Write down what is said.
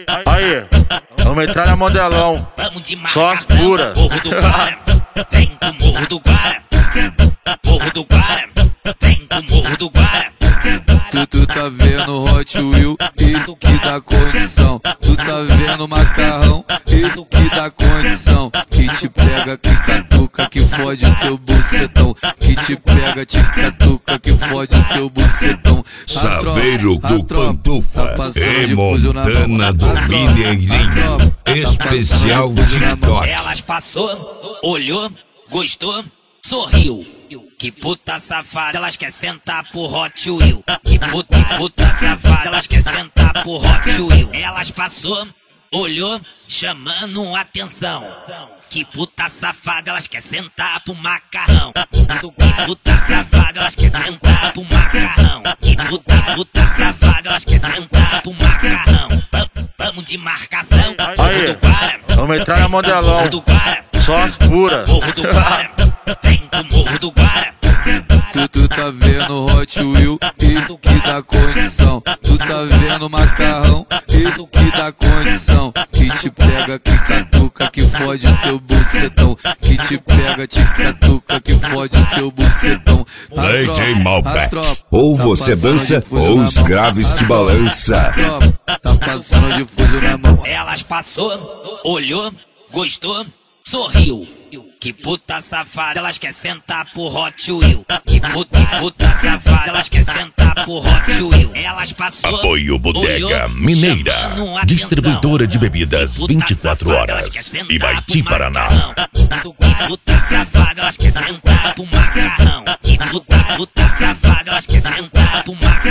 Aí, vamos entrar na modelão. Só as puras. Morro do Guara, vem pro Morro do Guara. Morro do Guara, vem pro Morro do Guara. Tu tá vendo Hot Wheel e que dá condição. Tu tá vendo macarrão e que dá condição. Que te pega, que catuca, que fode o teu bucetão. Que te pega, te catuca, que fode o teu bucetão. Saveiro do Pantufa e Montana do Mineirinho. Especial TikTok. Elas passou, olhou, gostou, sorriu. Que puta safada, elas quer sentar pro Hot Wheel. Que puta safada, elas quer sentar pro Hot Wheel. Elas passou, olhou, chamando atenção. Que puta safada, elas quer sentar pro macarrão. Que puta safada, elas quer sentar pro macarrão. Que puta safada, elas quer sentar pro macarrão. Vamos de marcação. Morro do Guara, vamos entrar na modelão. Morro do Guara, Só as puras. Morro do Guara, vem pro Morro do Guara. Tu tá vendo Hot Wheel e que dá condição. Tu tá vendo macarrão e que dá condição. Que te pega, que catuca, que fode o teu bucetão. Que te pega, te catuca, que fode o teu bucetão. DJ Malbec. Ou você dança ou os graves te balança. Tá passando de fuzil na mão. Elas passou, olhou, gostou, sorriu. Que puta safada, elas quer sentar pro Hot Wheel. Que puta safada, elas quer sentar pro Hot Wheel. Elas passou, Apoio Bodega olhou, Mineira, chamando atenção. Distribuidora de bebidas Que puta 24 safada, elas horas. quer sentar Ibaiti, pro Paraná. macarrão. Que puta safada, elas quer sentar pro macarrão. Que puta safada, elas quer sentar pro macarrão.